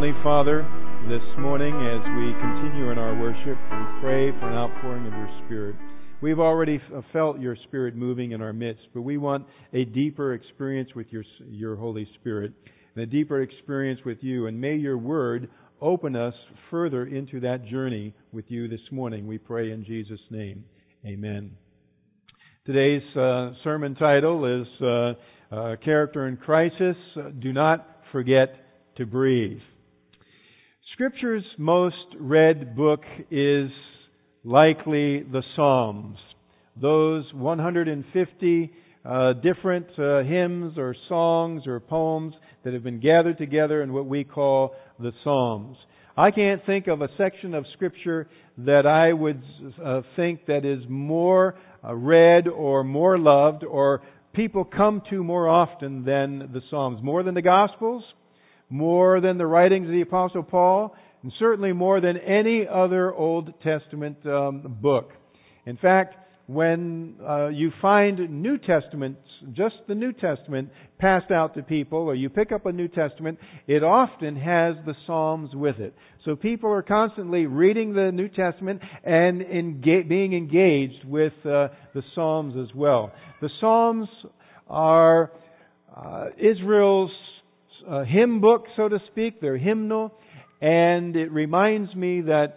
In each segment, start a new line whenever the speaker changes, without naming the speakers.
Heavenly Father, this morning as we continue in our worship, we pray for an outpouring of your Spirit. We've already felt your Spirit moving in our midst, but we want a deeper experience with your Holy Spirit and a deeper experience with you. And may your Word open us further into that journey with you this morning. We pray in Jesus' name. Amen. Today's sermon title is Character in Crisis. Do not forget to breathe. Scripture's most read book is likely the Psalms. Those 150 different hymns or songs or poems that have been gathered together in what we call the Psalms. I can't think of a section of Scripture that I would think that is more read or more loved or people come to more often than the Psalms. More than the Gospels, more than the writings of the Apostle Paul, and certainly more than any other Old Testament book. In fact, when you find New Testament, just the New Testament, passed out to people, or you pick up a New Testament, it often has the Psalms with it. So people are constantly reading the New Testament and being engaged with the Psalms as well. The Psalms are Israel's hymn book, so to speak. They're hymnal, and it reminds me that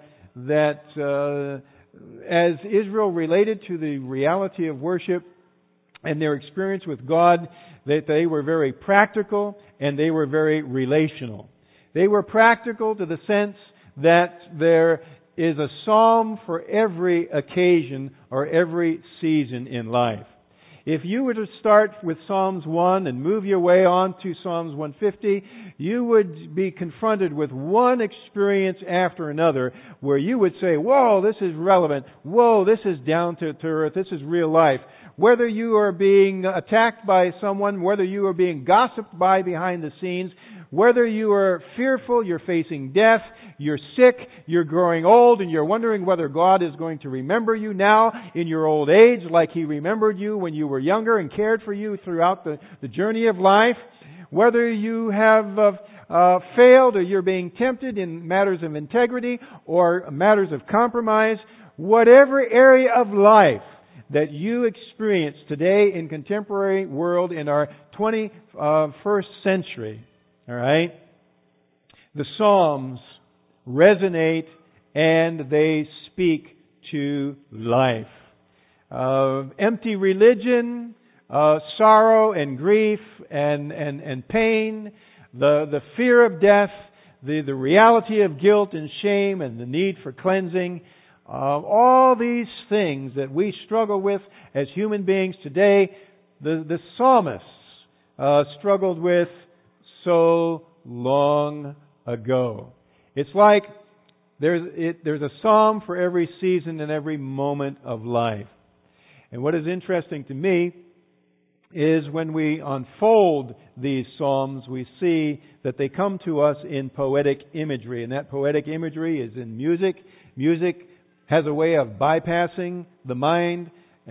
as Israel related to the reality of worship and their experience with God, that they were very practical and they were very relational. They were practical to the sense that there is a psalm for every occasion or every season in life. If you were to start with Psalms 1 and move your way on to Psalms 150, you would be confronted with one experience after another where you would say, whoa, this is relevant. Whoa, this is down to earth. This is real life. Whether you are being attacked by someone, whether you are being gossiped by behind the scenes, whether you are fearful, you're facing death, you're sick, you're growing old, and you're wondering whether God is going to remember you now in your old age like He remembered you when you were younger and cared for you throughout the journey of life, whether you have failed or you're being tempted in matters of integrity or matters of compromise, whatever area of life that you experience today in contemporary world in our 21st century, all right, the Psalms resonate and they speak to life. Empty religion, sorrow and grief and pain, the fear of death, the reality of guilt and shame and the need for cleansing, all these things that we struggle with as human beings today, the psalmists struggled with so long ago. It's like there's a psalm for every season and every moment of life. And what is interesting to me is when we unfold these psalms, we see that they come to us in poetic imagery. And that poetic imagery is in music. Music has a way of bypassing the mind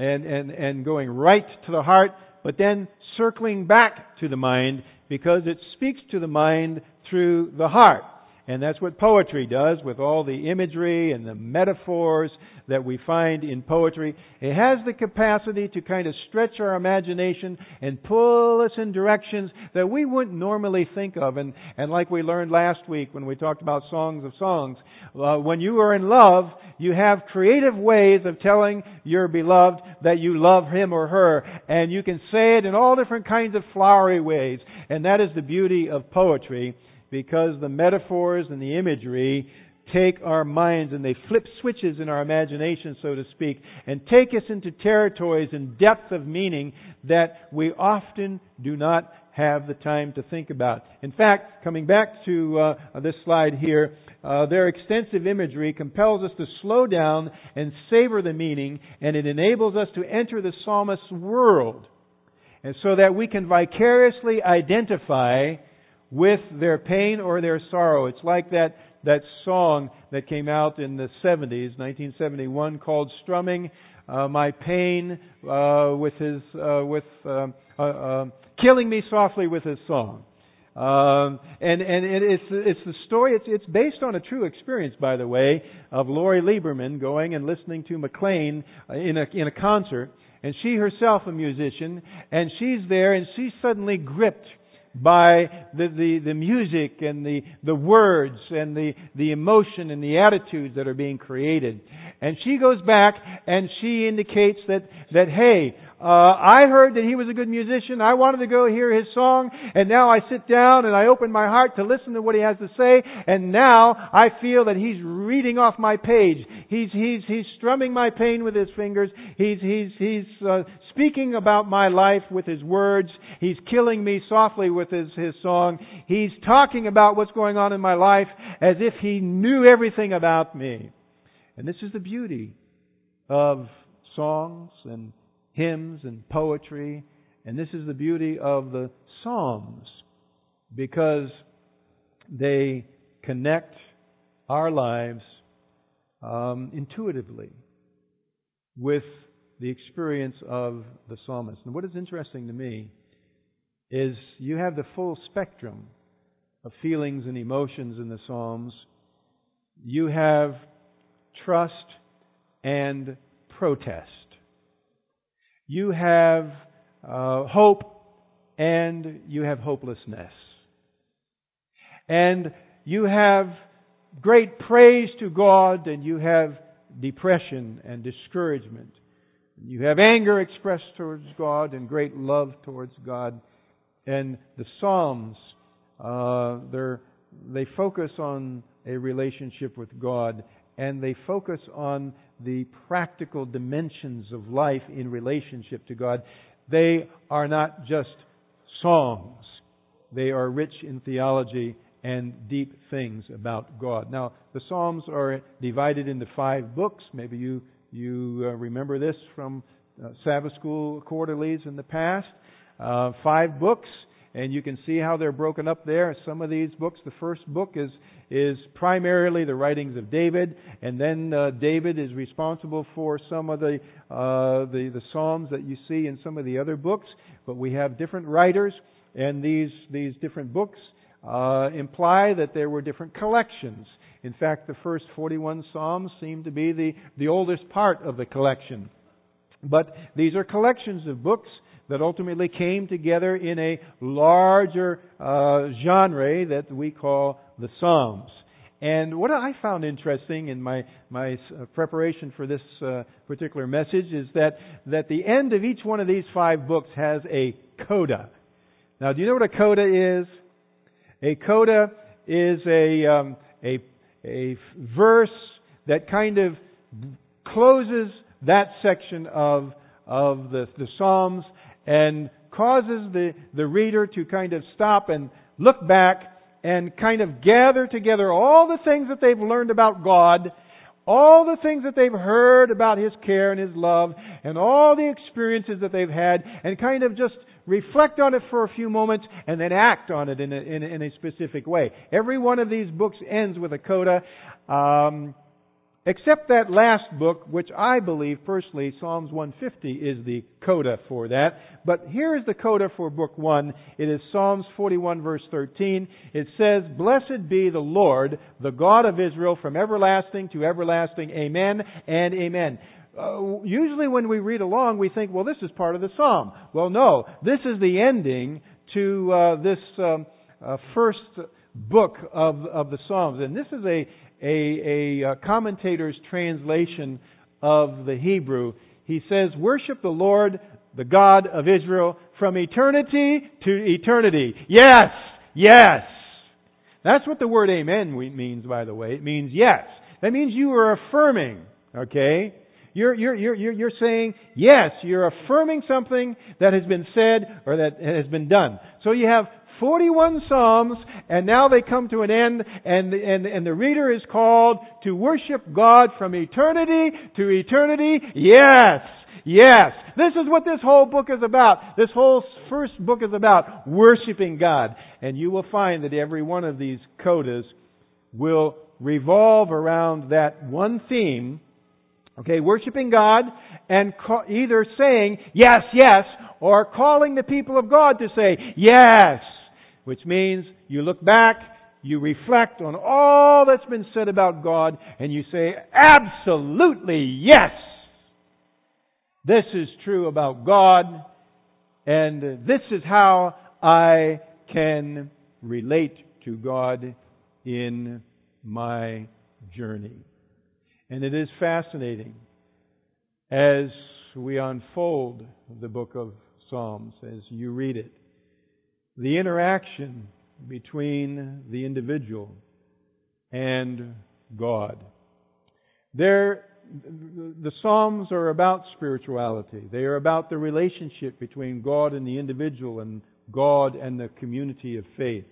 and going right to the heart, but then circling back to the mind because it speaks to the mind through the heart. And that's what poetry does with all the imagery and the metaphors that we find in poetry. It has the capacity to kind of stretch our imagination and pull us in directions that we wouldn't normally think of. And like we learned last week when we talked about Songs of Songs, when you are in love, you have creative ways of telling your beloved that you love him or her. And you can say it in all different kinds of flowery ways. And that is the beauty of poetry, because the metaphors and the imagery take our minds and they flip switches in our imagination, so to speak, and take us into territories and depth of meaning that we often do not have the time to think about. In fact, coming back to this slide here, their extensive imagery compels us to slow down and savor the meaning, and it enables us to enter the psalmist's world, and so that we can vicariously identify with their pain or their sorrow. It's like that song that came out in the 70s, 1971, called "Strumming My Pain with Killing Me Softly with His Song." And it's the story. It's based on a true experience, by the way, of Lori Lieberman going and listening to McLean in a concert, and she herself a musician, and she's there, and she's suddenly gripped by the music and the words and the emotion and the attitudes that are being created. And she goes back and she indicates that hey, I heard that he was a good musician. I wanted to go hear his song, and now I sit down and I open my heart to listen to what he has to say, and now I feel that he's reading off my page. He's strumming my pain with his fingers. He's speaking about my life with his words. He's killing me softly with his song. He's talking about what's going on in my life as if he knew everything about me. And this is the beauty of songs and hymns and poetry, and this is the beauty of the Psalms, because they connect our lives intuitively with the experience of the psalmist. And what is interesting to me is you have the full spectrum of feelings and emotions in the Psalms. You have trust and protest. You have hope and you have hopelessness. And you have great praise to God and you have depression and discouragement. You have anger expressed towards God and great love towards God. And the Psalms, they focus on a relationship with God, and they focus on the practical dimensions of life in relationship to God. They are not just songs. They are rich in theology and deep things about God. Now, the Psalms are divided into 5 books. Maybe you remember this from Sabbath school quarterlies in the past. 5 books, and you can see how they're broken up there. Some of these books, the first book is primarily the writings of David, and then David is responsible for some of the Psalms that you see in some of the other books. But we have different writers, and these different books imply that there were different collections. In fact, the first 41 Psalms seem to be the oldest part of the collection. But these are collections of books that ultimately came together in a larger genre that we call the Psalms. And what I found interesting in my preparation for this particular message is that the end of each one of these 5 books has a coda. Now, do you know what a coda is? A coda is a verse that kind of closes that section of the Psalms and causes the reader to kind of stop and look back and kind of gather together all the things that they've learned about God, all the things that they've heard about His care and His love, and all the experiences that they've had, and kind of just reflect on it for a few moments and then act on it in a specific way. Every one of these books ends with a coda, except that last book, which I believe personally, Psalms 150 is the coda for that. But here is the coda for book 1. It is Psalms 41 verse 13. It says, "Blessed be the Lord, the God of Israel, from everlasting to everlasting. Amen and amen." Usually when we read along, we think, well, this is part of the Psalm. Well, no. This is the ending to this first book of the Psalms. And this is a commentator's translation of the Hebrew. He says, "Worship the Lord, the God of Israel, from eternity to eternity." Yes! Yes! That's what the word amen means, by the way. It means yes. That means you are affirming, okay? You're saying yes. You're affirming something that has been said or that has been done. So you have 41 Psalms, and now they come to an end, and the reader is called to worship God from eternity to eternity. Yes! Yes! This is what this whole book is about. This whole first book is about worshiping God. And you will find that every one of these codas will revolve around that one theme. Okay, worshiping God and either saying yes, yes, or calling the people of God to say yes. which means you look back, you reflect on all that's been said about God, and you say, absolutely yes! This is true about God, and this is how I can relate to God in my journey. And it is fascinating as we unfold the book of Psalms, as you read it, the interaction between the individual and God. The Psalms are about spirituality. They are about the relationship between God and the individual and God and the community of faith.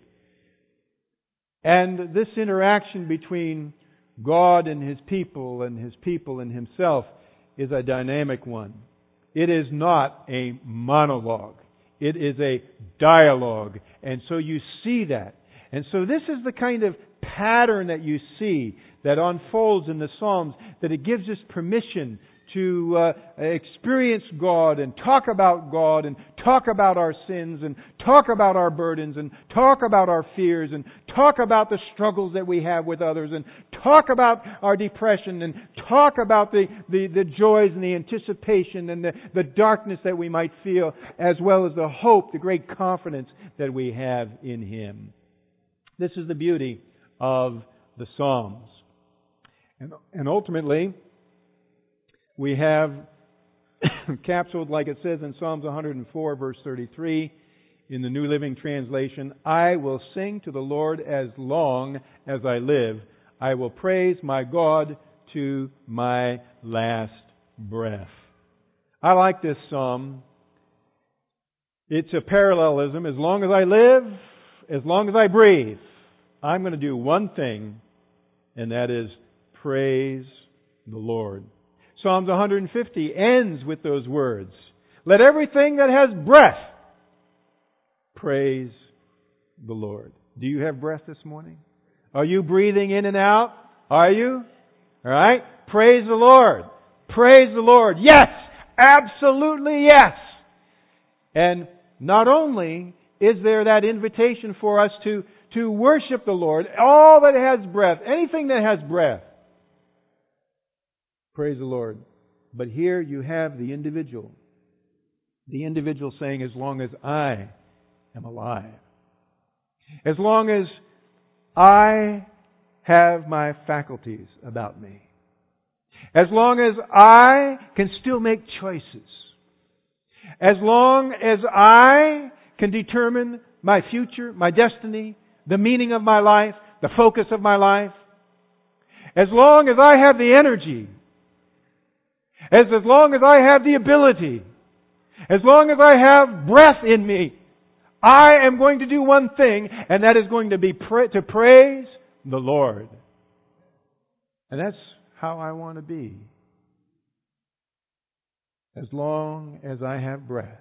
And this interaction between God and His people and Himself is a dynamic one. It is not a monologue. It is a dialogue. And so you see that. And so this is the kind of pattern that you see that unfolds in the Psalms, that it gives us permission to experience God and talk about God and talk about our sins and talk about our burdens and talk about our fears and talk about the struggles that we have with others and talk about our depression and talk about the joys and the anticipation and the darkness that we might feel, as well as the hope, the great confidence that we have in Him. This is the beauty of the Psalms. And ultimately, we have capsuled, like it says in Psalms 104, verse 33, in the New Living Translation, I will sing to the Lord as long as I live. I will praise my God to my last breath. I like this psalm. It's a parallelism. As long as I live, as long as I breathe, I'm going to do one thing, and that is praise the Lord. Psalms 150 ends with those words. Let everything that has breath praise the Lord. Do you have breath this morning? Are you breathing in and out? Are you? All right? Praise the Lord. Praise the Lord. Yes! Absolutely yes! And not only is there that invitation for us to worship the Lord, all that has breath, anything that has breath, praise the Lord. But here you have the individual. The individual saying, as long as I am alive. As long as I have my faculties about me. As long as I can still make choices. As long as I can determine my future, my destiny, the meaning of my life, the focus of my life. As long as I have the energy. As long as I have the ability, as long as I have breath in me, I am going to do one thing, and that is going to be to praise the Lord. And that's how I want to be. As long as I have breath,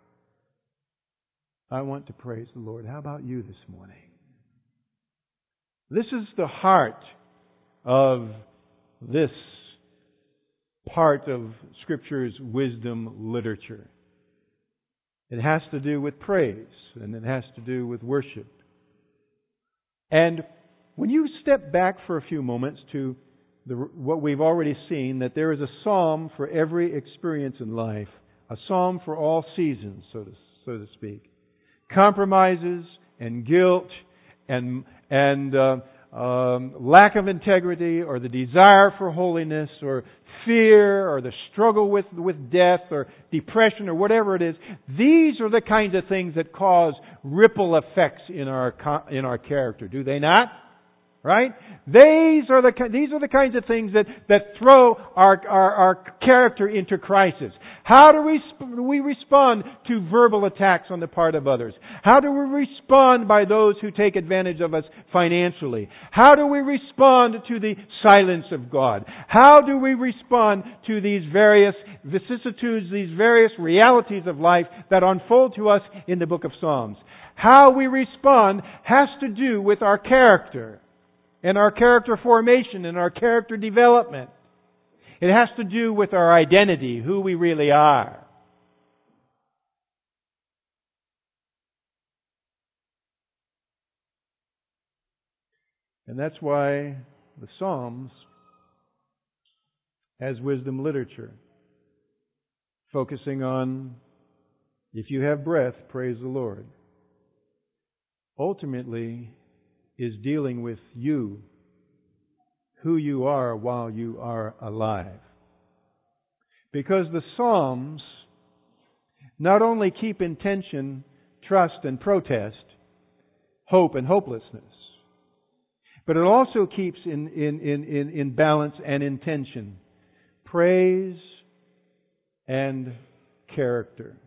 I want to praise the Lord. How about you this morning? This is the heart of this part of Scripture's wisdom literature. It has to do with praise, and it has to do with worship. And when you step back for a few moments to what we've already seen, that there is a psalm for every experience in life, a psalm for all seasons, so to speak. Compromises and guilt and lack of integrity, or the desire for holiness, or fear, or the struggle with death, or depression, or whatever it is. These are the kinds of things that cause ripple effects in our character, do they not? Right? These are the kinds of things that throw our character into crisis. How do we respond to verbal attacks on the part of others? How do we respond by those who take advantage of us financially? How do we respond to the silence of God? How do we respond to these various vicissitudes, these various realities of life that unfold to us in the book of Psalms? How we respond has to do with our character. And our character formation and our character development. It has to do with our identity, who we really are. And that's why the Psalms, as wisdom literature, focusing on, if you have breath, praise the Lord, ultimately is dealing with you, who you are while you are alive. Because the Psalms not only keep in tension trust and protest, hope and hopelessness, but it also keeps in balance and intention praise and character,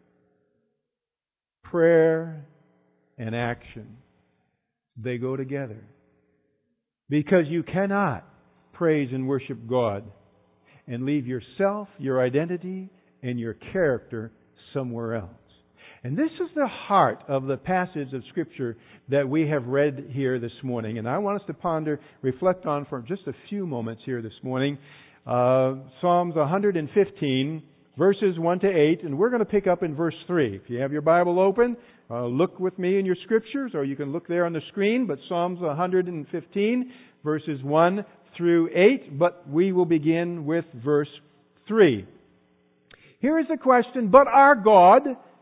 prayer and action. They go together. Because you cannot praise and worship God and leave yourself, your identity, and your character somewhere else. And this is the heart of the passage of Scripture that we have read here this morning. And I want us to ponder, reflect on for just a few moments here this morning. Psalms 115, verses 1 to 8. And we're going to pick up in verse 3. If you have your Bible open, look with me in your Scriptures, or you can look there on the screen. But Psalms 115, verses 1 through 8. But we will begin with verse 3. Here is the question, but our God...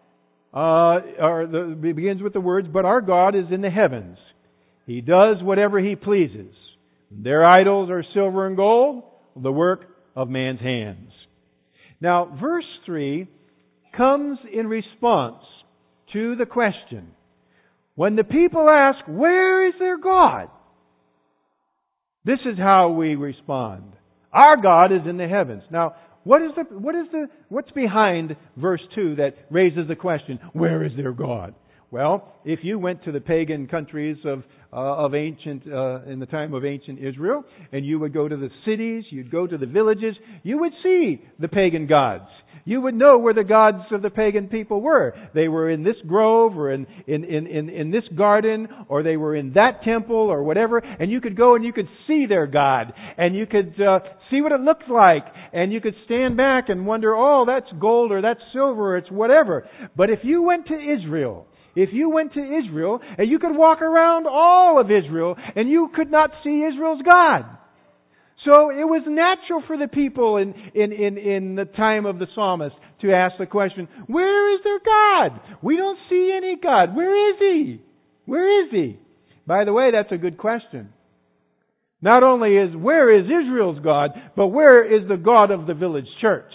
it begins with the words, but our God is in the heavens. He does whatever He pleases. Their idols are silver and gold, the work of man's hands. Now, verse 3 comes in response to the question. When the people ask, where is their God? This is how we respond. Our God is in the heavens. Now, what's behind verse 2 that raises the question, where is their God? Well, if you went to the pagan countries of ancient, in the time of ancient Israel, and you would go to the cities, you'd go to the villages, you would see the pagan gods. You would know where the gods of the pagan people were. They were in this grove, or in this garden, or they were in that temple, or whatever, and you could go and you could see their God, and you could see what it looked like, and you could stand back and wonder, oh, that's gold, or that's silver, or it's whatever. But if you went to Israel, and you could walk around all of Israel, and you could not see Israel's God. So it was natural for the people in the time of the psalmist to ask the question, where is their God? We don't see any God. Where is He? Where is He? By the way, that's a good question. Not only where is Israel's God, but where is the God of the village church?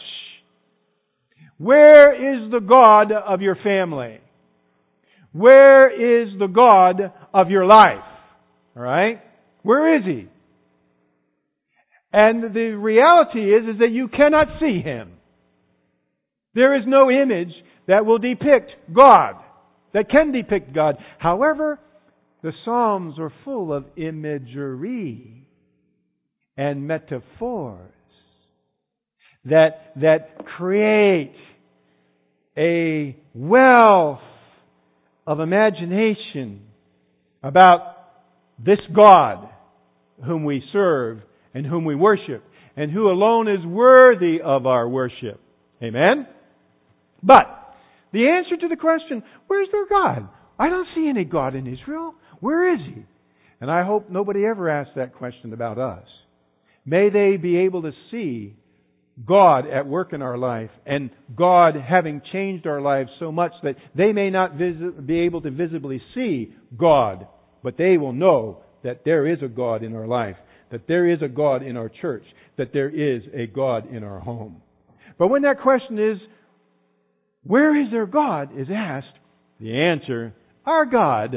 Where is the God of your family? Where is the God of your life? All right? Where is He? And the reality is that you cannot see Him. There is no image that will depict God, that can depict God. However, the Psalms are full of imagery and metaphors that create a wealth of imagination about this God whom we serve and whom we worship, and who alone is worthy of our worship. Amen? But the answer to the question, where's their God? I don't see any God in Israel. Where is He? And I hope nobody ever asks that question about us. May they be able to see God at work in our life, and God having changed our lives so much that they may not be able to visibly see God, but they will know that there is a God in our life, that there is a God in our church, that there is a God in our home. But when that question is, where is their God, is asked, the answer, our God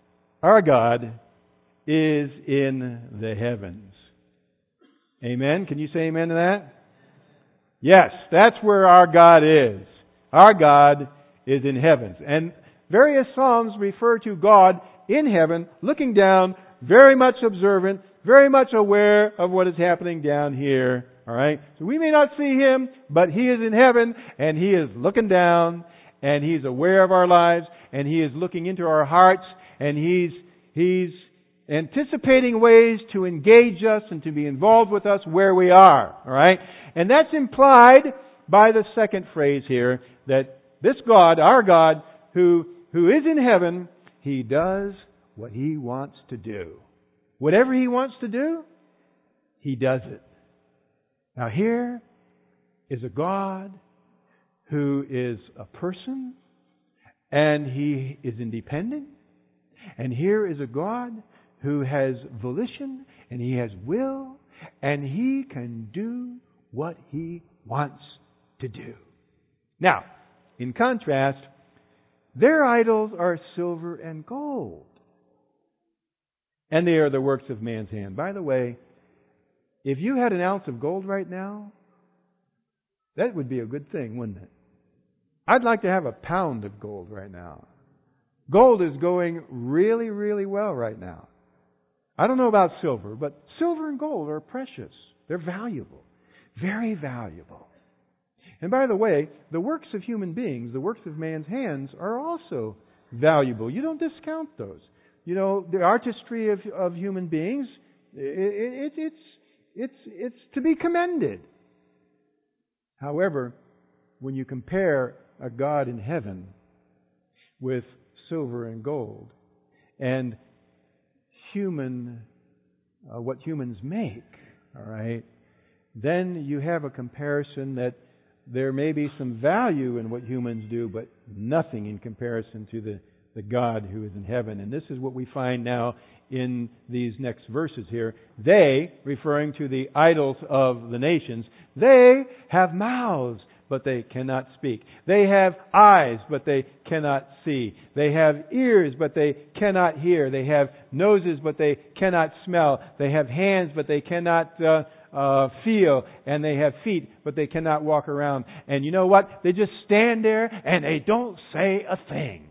is in the heavens. Amen? Can you say amen to that? Yes, that's where our God is. Our God is in heavens. And various Psalms refer to God in heaven, looking down, very much observant, very much aware of what is happening down here. All right? So we may not see Him, but He is in heaven, and He is looking down, and He's aware of our lives, and He is looking into our hearts, and He's anticipating ways to engage us and to be involved with us where we are. All right? And that's implied by the second phrase here, that this God, our God, who is in heaven, He does what He wants to do. Whatever He wants to do, He does it. Now here is a God who is a person, and He is independent. And here is a God who has volition, and He has will, and He can do what He wants to do. Now, in contrast, their idols are silver and gold, and they are the works of man's hand. By the way, if you had an ounce of gold right now, that would be a good thing, wouldn't it? I'd like to have a pound of gold right now. Gold is going really, really well right now. I don't know about silver, but silver and gold are precious. They're valuable. Very valuable. And by the way, the works of human beings, the works of man's hands, are also valuable. You don't discount those. You know, the artistry of human beings, it's to be commended. However, when you compare a God in heaven with silver and gold and what humans make, all right, then you have a comparison that there may be some value in what humans do, but nothing in comparison to the God who is in heaven. And this is what we find now in these next verses here. They, referring to the idols of the nations, they have mouths, but they cannot speak. They have eyes, but they cannot see. They have ears, but they cannot hear. They have noses, but they cannot smell. They have hands, but they cannot feel. And they have feet, but they cannot walk around. And you know what? They just stand there and they don't say a thing.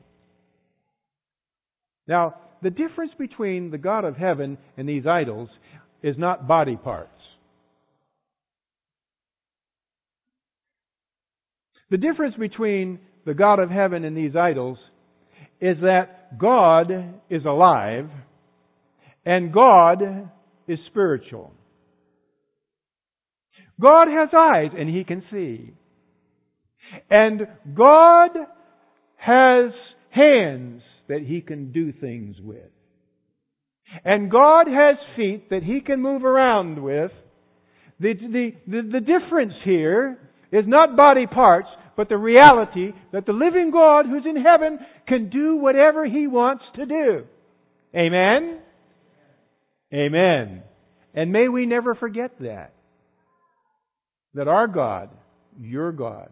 Now, the difference between the God of heaven and these idols is not body parts. The difference between the God of heaven and these idols is that God is alive and God is spiritual. God has eyes and He can see. And God has hands that He can do things with. And God has feet that He can move around with. The difference here is not body parts, but the reality that the living God who's in heaven can do whatever He wants to do. Amen? Amen. And may we never forget that. That our God, your God,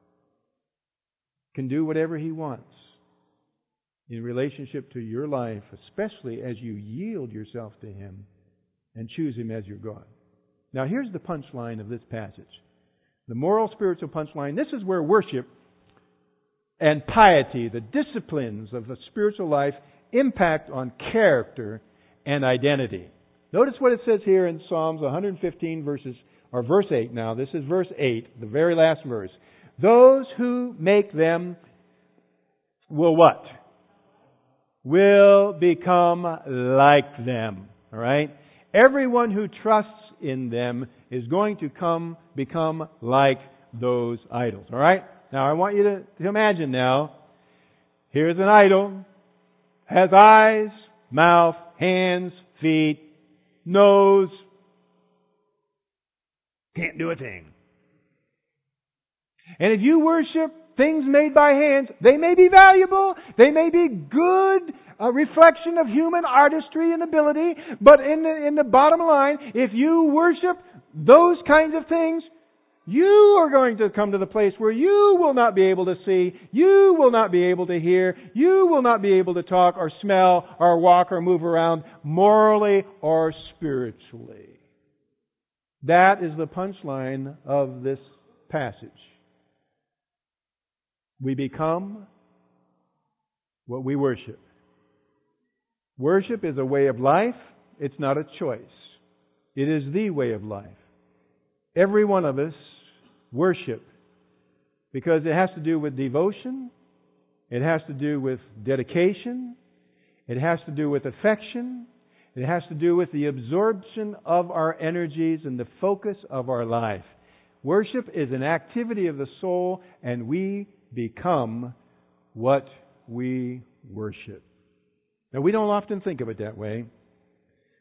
can do whatever He wants in relationship to your life, especially as you yield yourself to Him and choose Him as your God. Now here's the punchline of this passage. The moral spiritual punchline. This is where worship and piety, the disciplines of the spiritual life, impact on character and identity. Notice what it says here in Psalms 115 verse 8 now. This is verse 8, the very last verse. Those who make them will what? Will become like them. All right? Everyone who trusts in them is going to become like those idols. All right? Now I want you to imagine now, here's an idol, has eyes, mouth, hands, feet, nose, can't do a thing. And if you worship things made by hands, they may be valuable, they may be good, a reflection of human artistry and ability, but in the bottom line, if you worship those kinds of things, you are going to come to the place where you will not be able to see, you will not be able to hear, you will not be able to talk or smell or walk or move around morally or spiritually. That is the punchline of this passage. We become what we worship. Worship is a way of life. It's not a choice. It is the way of life. Every one of us worship because it has to do with devotion. It has to do with dedication. It has to do with affection. It has to do with the absorption of our energies and the focus of our life. Worship is an activity of the soul, and we become what we worship. Now, we don't often think of it that way,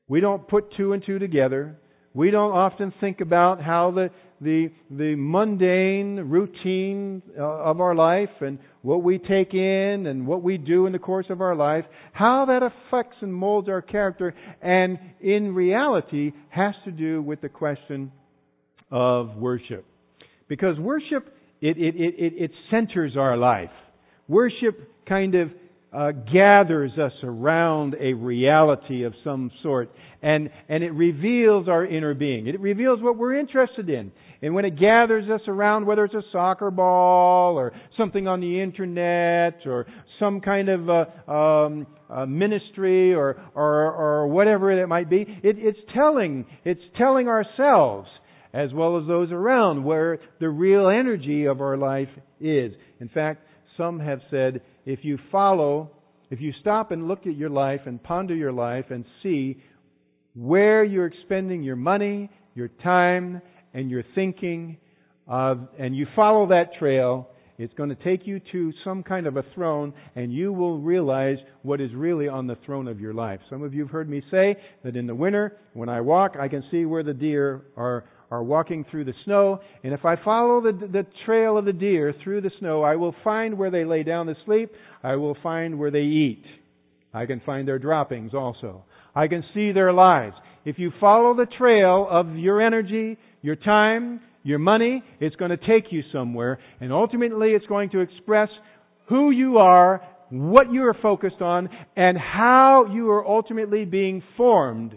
We don't put two and two together. We don't often think about how the mundane routine of our life and what we take in and what we do in the course of our life, how that affects and molds our character, and in reality has to do with the question of worship. Because worship, it centers our life. Worship kind of gathers us around a reality of some sort, and it reveals our inner being. It reveals what we're interested in. And when it gathers us around, whether it's a soccer ball or something on the internet or some kind of ministry or whatever it might be, it's telling ourselves as well as those around where the real energy of our life is. In fact, some have said, if you stop and look at your life and ponder your life and see where you're expending your money, your time, and your thinking, and you follow that trail, it's going to take you to some kind of a throne, and you will realize what is really on the throne of your life. Some of you have heard me say that in the winter, when I walk, I can see where the deer are walking through the snow, and if I follow the trail of the deer through the snow, I will find where they lay down to sleep. I will find where they eat. I can find their droppings also. I can see their lives. If you follow the trail of your energy, your time, your money, it's going to take you somewhere, and ultimately it's going to express who you are, what you are focused on, and how you are ultimately being formed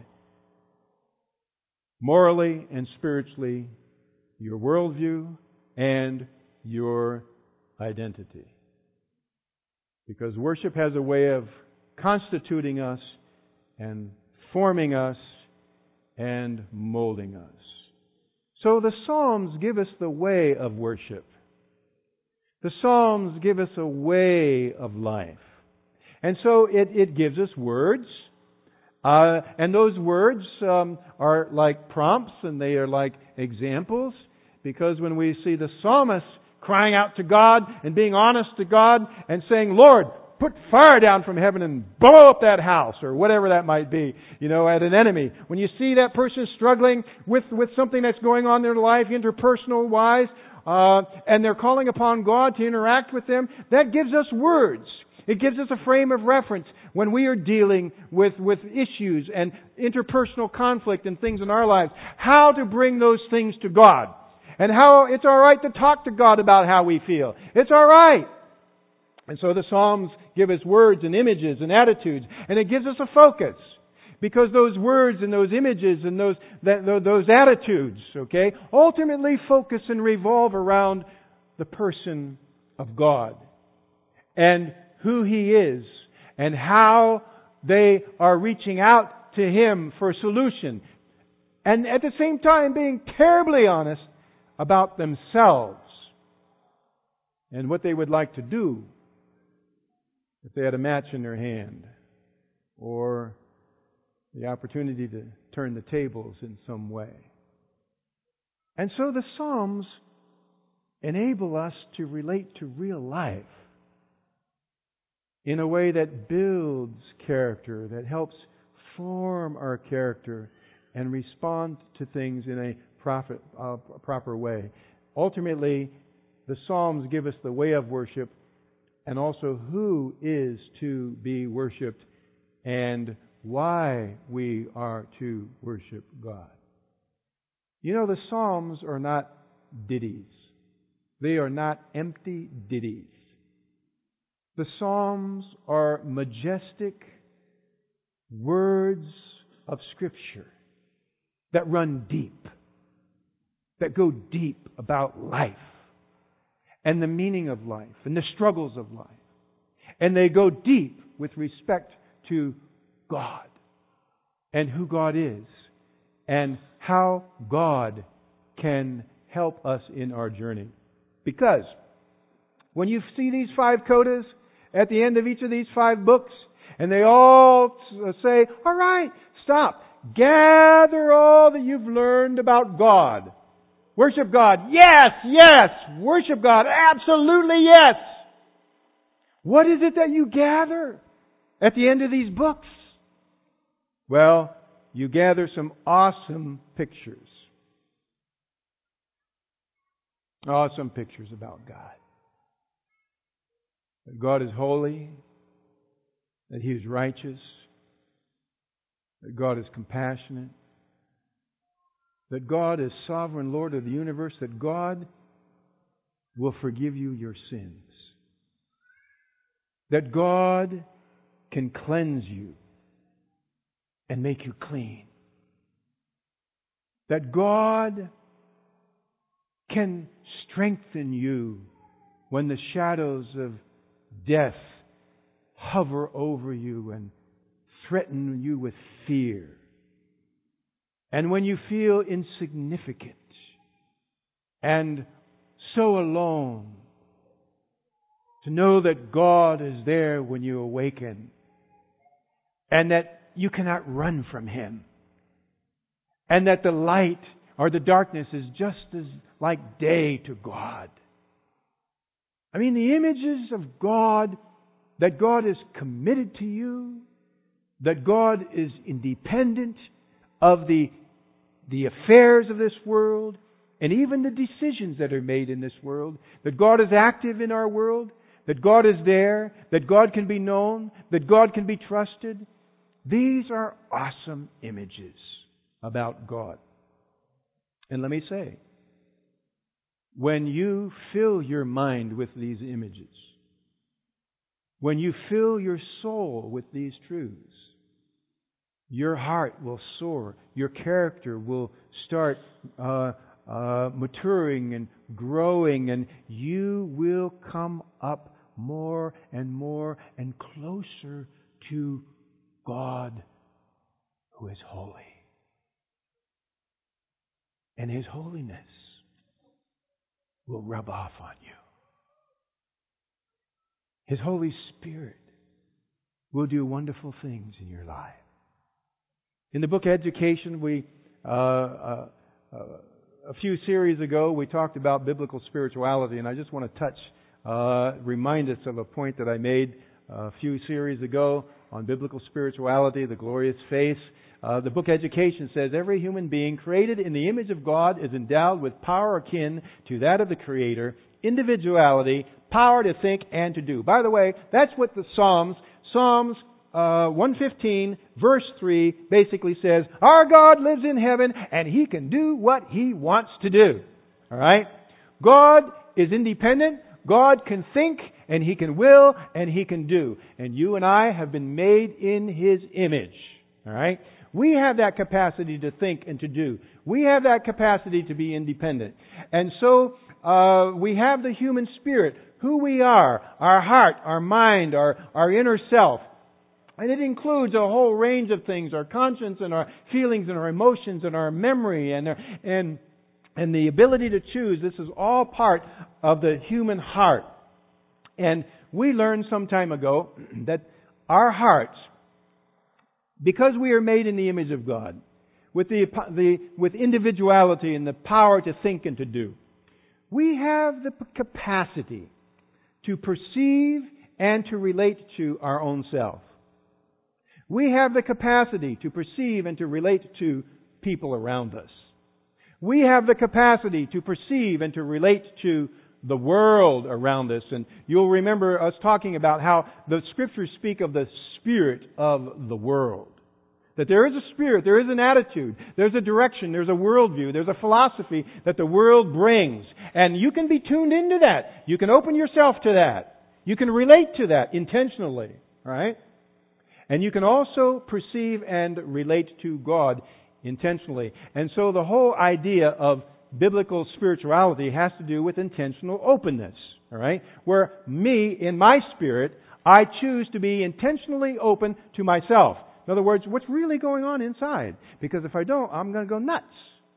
morally and spiritually, your worldview and your identity. Because worship has a way of constituting us and forming us and molding us. So the Psalms give us the way of worship. The Psalms give us a way of life. And so it gives us words. And those words are like prompts and they are like examples. Because when we see the psalmist crying out to God and being honest to God and saying, Lord, put fire down from heaven and blow up that house, or whatever that might be, at an enemy. When you see that person struggling with something that's going on in their life, interpersonal wise, and they're calling upon God to interact with them, that gives us words. It gives us a frame of reference when we are dealing with issues and interpersonal conflict and things in our lives, how to bring those things to God. And how it's all right to talk to God about how we feel. It's all right. And so the Psalms give us words and images and attitudes, and it gives us a focus. Because those words and those images and those attitudes, ultimately focus and revolve around the person of God and who He is and how they are reaching out to Him for a solution. And at the same time being terribly honest about themselves and what they would like to do if they had a match in their hand or the opportunity to turn the tables in some way. And so the Psalms enable us to relate to real life in a way that builds character, that helps form our character and respond to things in a proper way. Ultimately, the Psalms give us the way of worship and also who is to be worshipped and why we are to worship God. The Psalms are not ditties. They are not empty ditties. The Psalms are majestic words of Scripture that run deep, that go deep about life and the meaning of life and the struggles of life. And they go deep with respect to God and who God is and how God can help us in our journey. Because when you see these 5 codas at the end of each of these 5 books, and they all say, all right, stop. Gather all that you've learned about God. Worship God. Yes, yes. Worship God. Absolutely yes. What is it that you gather at the end of these books? Well, you gather some awesome pictures. Awesome pictures about God. That God is holy, that He is righteous, that God is compassionate, that God is sovereign Lord of the universe, that God will forgive you your sins, that God can cleanse you and make you clean, that God can strengthen you when the shadows of death hover over you and threaten you with fear. And when you feel insignificant and so alone, to know that God is there when you awaken and that you cannot run from Him, and that the light or the darkness is just as like day to God. I mean, the images of God, that God is committed to you, that God is independent of the affairs of this world, and even the decisions that are made in this world, that God is active in our world, that God is there, that God can be known, that God can be trusted. These are awesome images about God. And let me say, when you fill your mind with these images, when you fill your soul with these truths, your heart will soar. Your character will start maturing and growing, and you will come up more and more and closer to God, who is holy. And His holiness will rub off on you. His Holy Spirit will do wonderful things in your life. In the book Education, a few series ago, we talked about biblical spirituality, and I just want to remind us of a point that I made a few series ago on biblical spirituality, the glorious face. The book Education says every human being created in the image of God is endowed with power akin to that of the Creator, individuality, power to think and to do. By the way, that's what the Psalms 115 verse 3 basically says. Our God lives in heaven and He can do what He wants to do. Alright? God is independent. God can think and He can will and He can do. And you and I have been made in His image. Alright? We have that capacity to think and to do. We have that capacity to be independent. And so we have the human spirit, who we are, our heart, our mind, our inner self. And it includes a whole range of things, our conscience and our feelings and our emotions and our memory and the ability to choose. This is all part of the human heart. And we learned some time ago that our hearts, because we are made in the image of God, with individuality and the power to think and to do, we have the capacity to perceive and to relate to our own self. We have the capacity to perceive and to relate to people around us. We have the capacity to perceive and to relate to the world around us. And you'll remember us talking about how the Scriptures speak of the spirit of the world. That there is a spirit, there is an attitude, there's a direction, there's a worldview, there's a philosophy that the world brings. And you can be tuned into that. You can open yourself to that. You can relate to that intentionally. Right? And you can also perceive and relate to God intentionally. And so the whole idea of biblical spirituality has to do with intentional openness. All right? Where me, in my spirit, I choose to be intentionally open to myself. In other words, what's really going on inside? Because if I don't, I'm going to go nuts.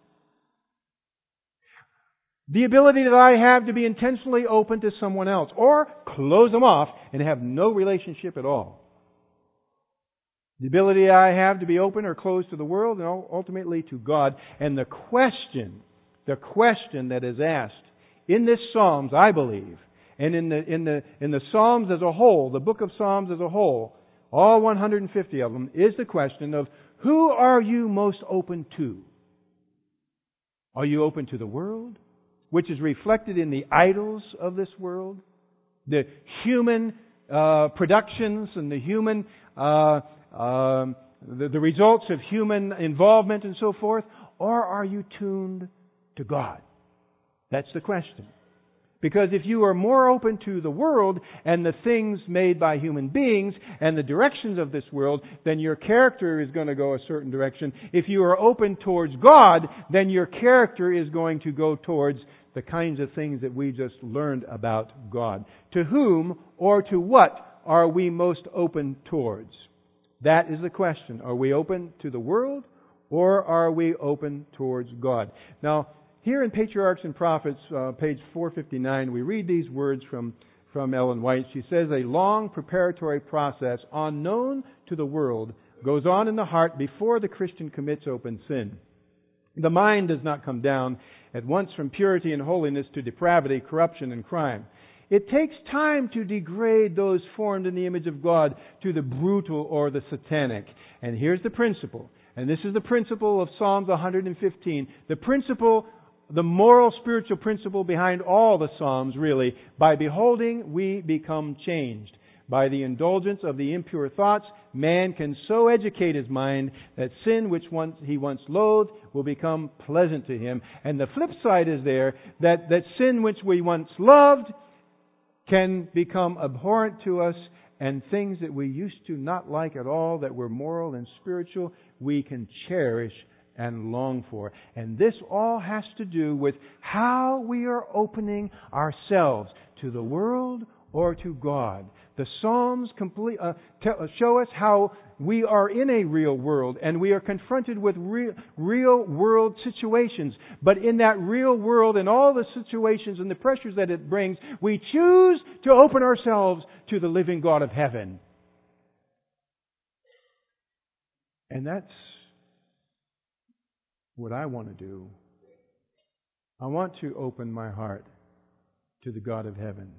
The ability that I have to be intentionally open to someone else or close them off and have no relationship at all. The ability I have to be open or closed to the world and ultimately to God. And the question that is asked in this Psalms, I believe, and in the Psalms as a whole, the book of Psalms as a whole, all 150 of them, is the question of Who are you most open to? Are you open to the world, which is reflected in the idols of this world, the human productions and the human the results of human involvement and so forth? Or are you tuned to God? That's the question. Because if you are more open to the world and the things made by human beings and the directions of this world, then your character is going to go a certain direction. If you are open towards God, then your character is going to go towards the kinds of things that we just learned about God. To whom or to what are we most open towards? That is the question. Are we open to the world or are we open towards God? Now, here in Patriarchs and Prophets, page 459, we read these words from Ellen White. She says, a long preparatory process unknown to the world goes on in the heart before the Christian commits open sin. The mind does not come down at once from purity and holiness to depravity, corruption, and crime. It takes time to degrade those formed in the image of God to the brutal or the satanic. And here's the principle. And this is the principle of Psalms 115. The moral spiritual principle behind all the Psalms, really. By beholding, we become changed. By the indulgence of the impure thoughts, man can so educate his mind that sin which he once loathed will become pleasant to him. And the flip side is there, that sin which we once loved can become abhorrent to us, and things that we used to not like at all, that were moral and spiritual, we can cherish and long for. And this all has to do with how we are opening ourselves to the world or to God. The Psalms show us how we are in a real world and we are confronted with real world situations. But in that real world and all the situations and the pressures that it brings, we choose to open ourselves to the living God of heaven. And that's what I want to do. I want to open my heart to the God of heaven.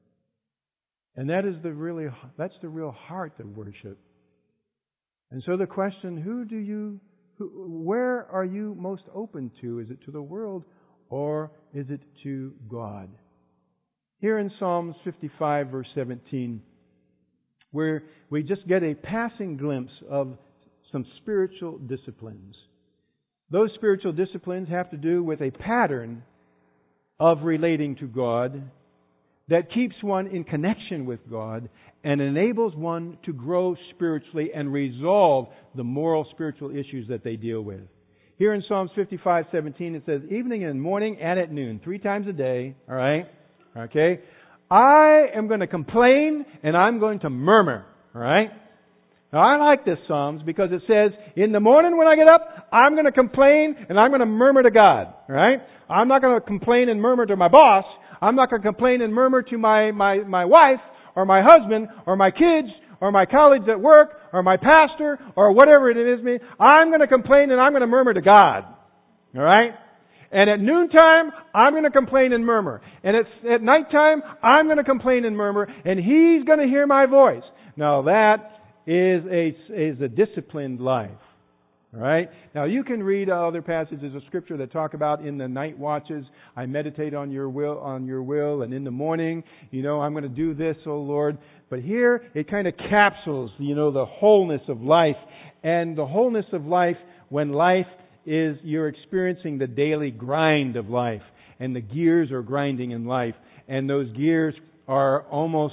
And that's the real heart of worship. And so the question, where are you most open to? Is it to the world or is it to God? Here in Psalms 55 verse 17, where we just get a passing glimpse of some spiritual disciplines. Those spiritual disciplines have to do with a pattern of relating to God that keeps one in connection with God and enables one to grow spiritually and resolve the moral spiritual issues that they deal with. Here in Psalms 55:17 it says, evening and morning and at noon, 3 times a day, all right? Okay? I am going to complain and I'm going to murmur, all right? Now, I like this Psalms because it says, in the morning when I get up, I'm going to complain and I'm going to murmur to God. All right? I'm not going to complain and murmur to my boss. I'm not going to complain and murmur to my wife or my husband or my kids or my colleagues at work or my pastor or whatever it is. I'm going to complain and I'm going to murmur to God. All right? And at noontime, I'm going to complain and murmur. And at nighttime, I'm going to complain and murmur. And He's going to hear my voice. Now that is a disciplined life. All right? Now you can read other passages of Scripture that talk about in the night watches, I meditate on your will, and in the morning, I'm going to do this, O Lord. But here it kind of capsules, the wholeness of life. And the wholeness of life when you're experiencing the daily grind of life. And the gears are grinding in life. And those gears are almost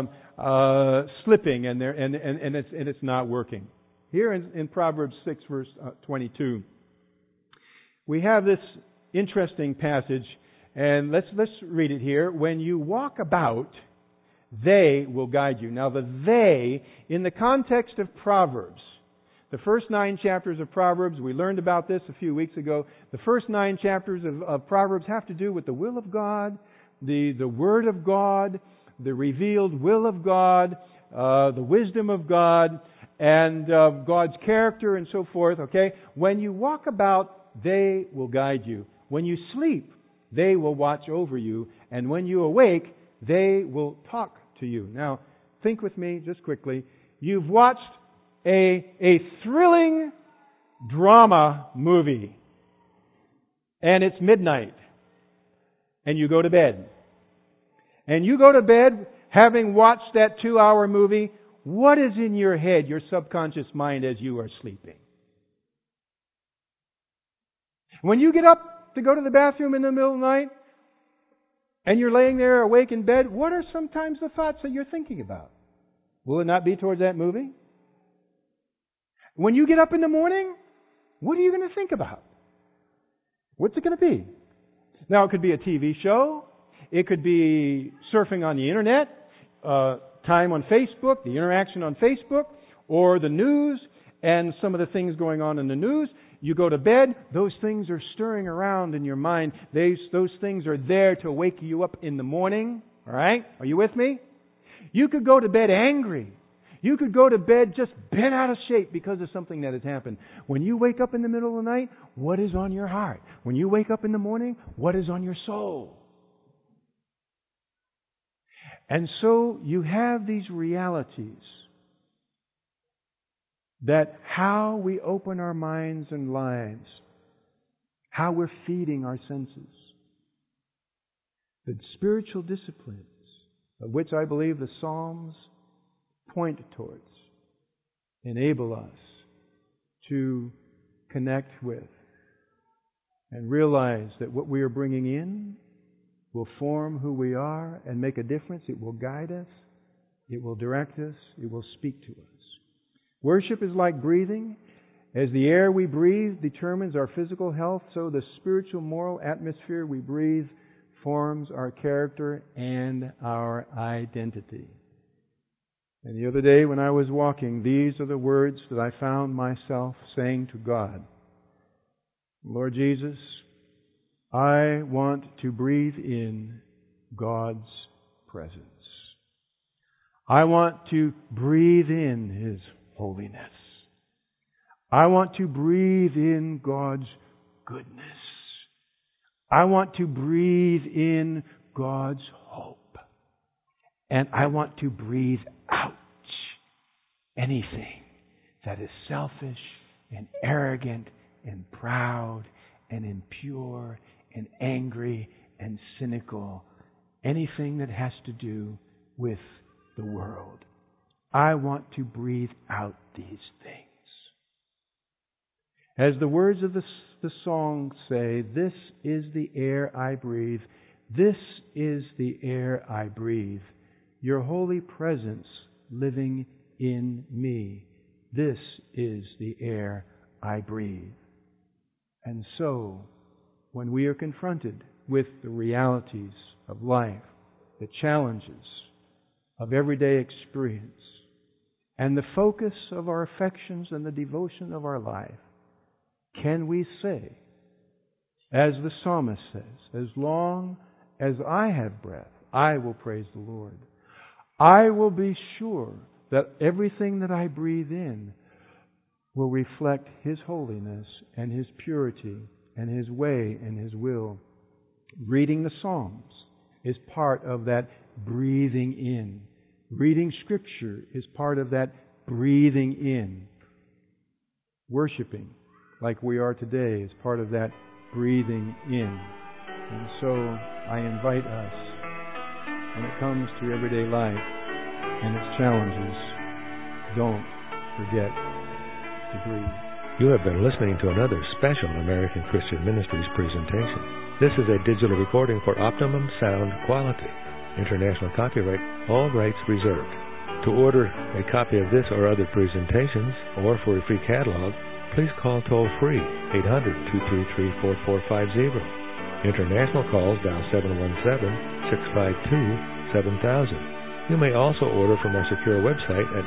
slipping and it's not working. Here in Proverbs 6 verse 22, we have this interesting passage, and let's read it here. When you walk about, they will guide you. Now the they, in the context of Proverbs, the first 9 chapters of Proverbs, we learned about this a few weeks ago. The first 9 chapters of Proverbs have to do with the will of God, the Word of God, the revealed will of God, the wisdom of God, and God's character and so forth, okay? When you walk about, they will guide you. When you sleep, they will watch over you. And when you awake, they will talk to you. Now, think with me just quickly. You've watched a thrilling drama movie. And it's midnight. And you go to bed. And you go to bed having watched that 2-hour movie. What is in your head, your subconscious mind, as you are sleeping? When you get up to go to the bathroom in the middle of the night, and you're laying there awake in bed, what are sometimes the thoughts that you're thinking about? Will it not be towards that movie? When you get up in the morning, what are you going to think about? What's it going to be? Now, it could be a TV show. It could be surfing on the Internet, time on Facebook, the interaction on Facebook, or the news and some of the things going on in the news. You go to bed, those things are stirring around in your mind. Those things are there to wake you up in the morning. All right? Are you with me? You could go to bed angry. You could go to bed just bent out of shape because of something that has happened. When you wake up in the middle of the night, what is on your heart? When you wake up in the morning, what is on your soul? And so you have these realities that how we open our minds and lives, how we're feeding our senses, the spiritual disciplines of which I believe the Psalms point towards, enable us to connect with and realize that what we are bringing in will form who we are and make a difference. It will guide us. It will direct us. It will speak to us. Worship is like breathing. As the air we breathe determines our physical health, so the spiritual moral atmosphere we breathe forms our character and our identity. And the other day when I was walking, these are the words that I found myself saying to God. Lord Jesus, I want to breathe in God's presence. I want to breathe in His holiness. I want to breathe in God's goodness. I want to breathe in God's hope. And I want to breathe out anything that is selfish and arrogant and proud and impure and angry and cynical. Anything that has to do with the world. I want to breathe out these things. As the words of the song say, this is the air I breathe. This is the air I breathe. Your holy presence living in me. This is the air I breathe. And so, when we are confronted with the realities of life, the challenges of everyday experience, and the focus of our affections and the devotion of our life, can we say, as the psalmist says, as long as I have breath, I will praise the Lord. I will be sure that everything that I breathe in will reflect His holiness and His purity and His way and His will. Reading the Psalms is part of that breathing in. Reading Scripture is part of that breathing in. Worshiping, like we are today, is part of that breathing in. And so I invite us, when it comes to everyday life and its challenges, don't forget to breathe.
You have been listening to another special American Christian Ministries presentation. This is a digital recording for optimum sound quality. International copyright, all rights reserved. To order a copy of this or other presentations, or for a free catalog, please call toll-free 800-233-4450. International calls dial 717-652-7000. You may also order from our secure website at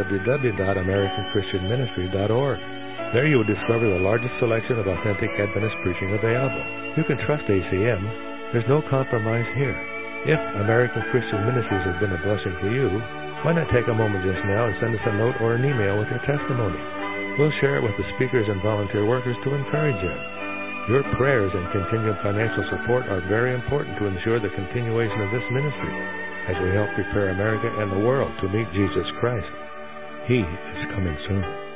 www.americanchristianministry.org. There you will discover the largest selection of authentic Adventist preaching available. You can trust ACM. There's no compromise here. If American Christian Ministries has been a blessing to you, why not take a moment just now and send us a note or an email with your testimony? We'll share it with the speakers and volunteer workers to encourage you. Your prayers and continued financial support are very important to ensure the continuation of this ministry as we help prepare America and the world to meet Jesus Christ. He is coming soon.